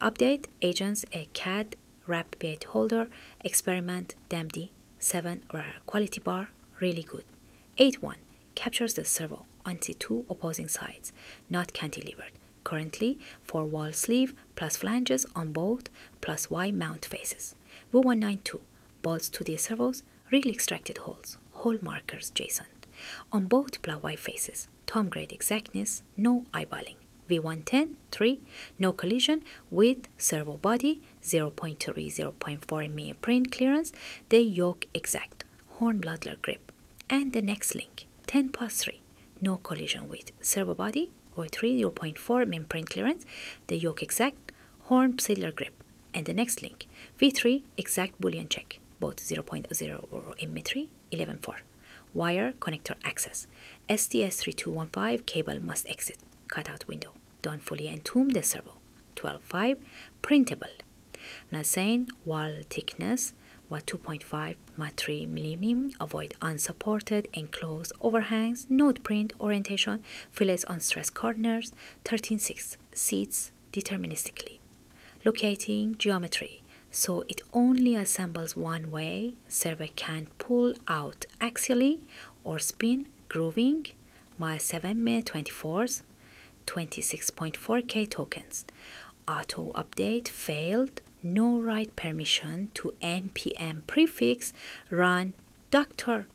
Update agents a CAD wrap plate holder, experiment DMD 7 quality bar, really good. 8.1 captures the servo onto two opposing sides, not cantilevered. Currently, 4 wall sleeve plus flanges on both plus Y mount faces. V192 bolts to the servos, real extracted holes, hole markers JSON. On both plus Y faces, Tom grade exactness, no eyeballing. V110 3 no collision with servo body 0.3 0.4 mm print clearance, the yoke exact horn Bloodler grip. And the next link 10 plus 3 no collision with servo body or 3 0.4 mm print clearance, the yoke exact horn Sidler grip. And the next link V3 exact boolean check both 0.0 or mm3 11.4 wire connector access STS3215 cable must exit cutout window. Don't fully entomb the servo. 12.5 printable. Nazain wall thickness was 2.5 mat 3 mm. Avoid unsupported enclosed overhangs. Note print orientation. Fillets on stress corners. 13.6 seats deterministically. Locating geometry. So it only assembles one way. Servo can't pull out axially or spin. Grooving. My 7 May 24s. 26.4K tokens. Auto update failed. No write permission to npm prefix run Dr.